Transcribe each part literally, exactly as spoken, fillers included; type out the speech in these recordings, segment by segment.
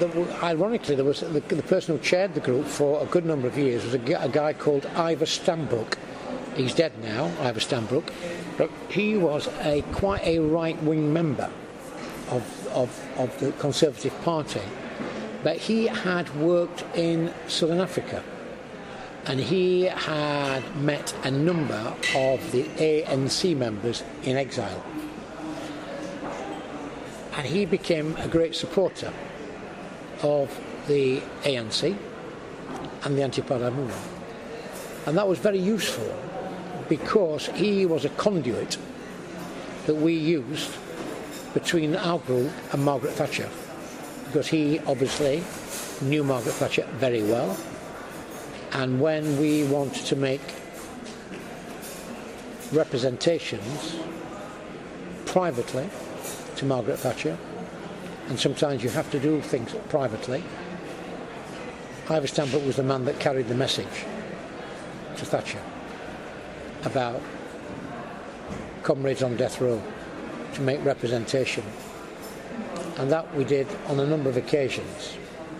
the, ironically, there was the, the person who chaired the group for a good number of years was a, a guy called Ivor Stanbrook. He's dead now, Ivor Stanbrook, but he was a quite a right-wing member of, of, of the Conservative Party. But he had worked in Southern Africa, and he had met a number of the A N C members in exile. And he became a great supporter of the A N C and the anti-apartheid movement. And that was very useful because he was a conduit that we used between our group and Margaret Thatcher. Because he obviously knew Margaret Thatcher very well, and when we wanted to make representations privately to Margaret Thatcher, and sometimes you have to do things privately, Ivor Stanbrook was the man that carried the message to Thatcher about comrades on death row, to make representation. And that we did on a number of occasions.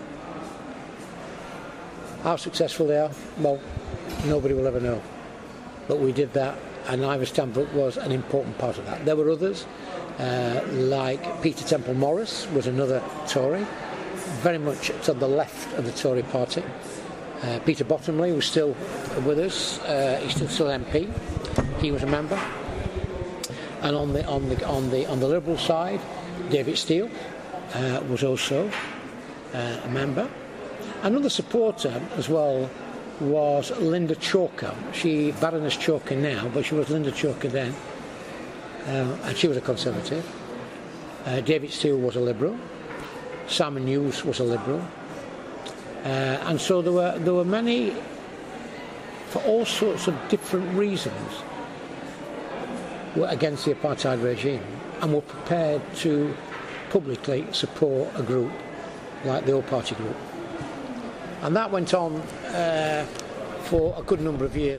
How successful they are, well, nobody will ever know. But we did that, and Ivor Stanbrook was an important part of that. There were others, uh, like Peter Temple Morris was another Tory, very much to the left of the Tory party. Uh, Peter Bottomley was still with us, uh, he's still, still M P, he was a member. And on the, on the, on the, on the Liberal side, David Steele uh, was also uh, a member. Another supporter as well was Linda Chalker. She, Baroness Chalker now, but she was Linda Chalker then, uh, and she was a Conservative. Uh, David Steele was a Liberal. Simon Hughes was a Liberal. Uh, and so there were, there were many, for all sorts of different reasons, were against the apartheid regime and were prepared to publicly support a group like the All Party Group. And that went on uh, for a good number of years.